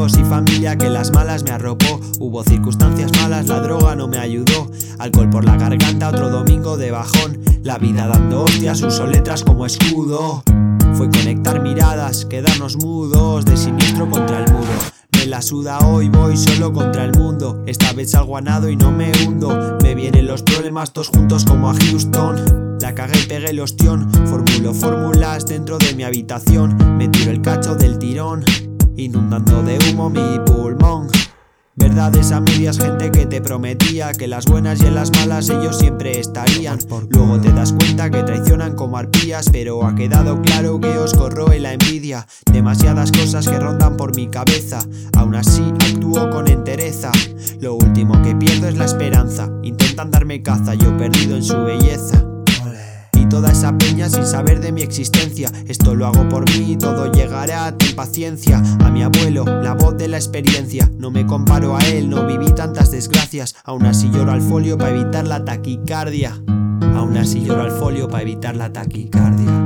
amigos y familia que las malas me arropó. Hubo circunstancias malas, la droga no me ayudó. Alcohol por la garganta, otro domingo de bajón. La vida dando hostias, uso letras como escudo. Fue conectar miradas, quedarnos mudos, de siniestro contra el muro. Me la suda hoy, voy solo contra el mundo. Esta vez salgo a nado y no me hundo. Me vienen los problemas todos juntos como a Houston. La cagué y pegué el ostión. Formulo fórmulas dentro de mi habitación. Me tiro el cacho del tirón, inundando de humo mi pulmón. Verdades a medias, gente que te prometía que las buenas y en las malas ellos siempre estarían. Luego te das cuenta que traicionan como arpías, pero ha quedado claro que os corroe la envidia. Demasiadas cosas que rondan por mi cabeza, aún así actúo con entereza. Lo último que pierdo es la esperanza, intentan darme caza, yo perdido en su belleza. Toda esa peña sin saber de mi existencia. Esto lo hago por mí, todo llegará, ten paciencia. A mi abuelo, la voz de la experiencia. No me comparo a él, no viví tantas desgracias. Aún así lloro al folio para evitar la taquicardia. Aún así lloro al folio para evitar la taquicardia.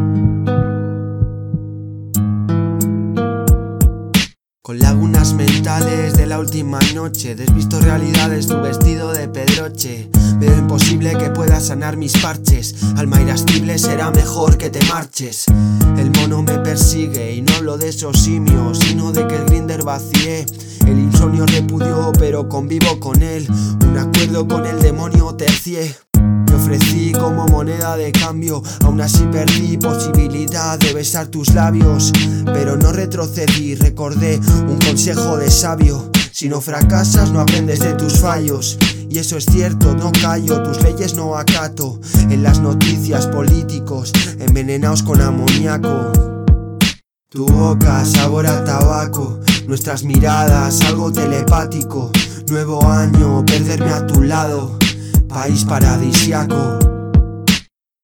Con lagunas mentales de la última noche, desvisto realidades, tu vestido de pedroche. Veo imposible que pueda sanar mis parches. Alma irascible, será mejor que te marches. El mono me persigue y no hablo de esos simios, sino de que el grinder vacié. El insomnio repudió pero convivo con él. Un acuerdo con el demonio tercié. Me ofrecí como moneda de cambio, aún así perdí posibilidad de besar tus labios. Pero no retrocedí, recordé un consejo de sabio. Si no fracasas no aprendes de tus fallos. Y eso es cierto, no callo, tus leyes no acato. En las noticias políticos envenenados con amoníaco. Tu boca sabor a tabaco, nuestras miradas algo telepático. Nuevo año, perderme a tu lado, país paradisiaco.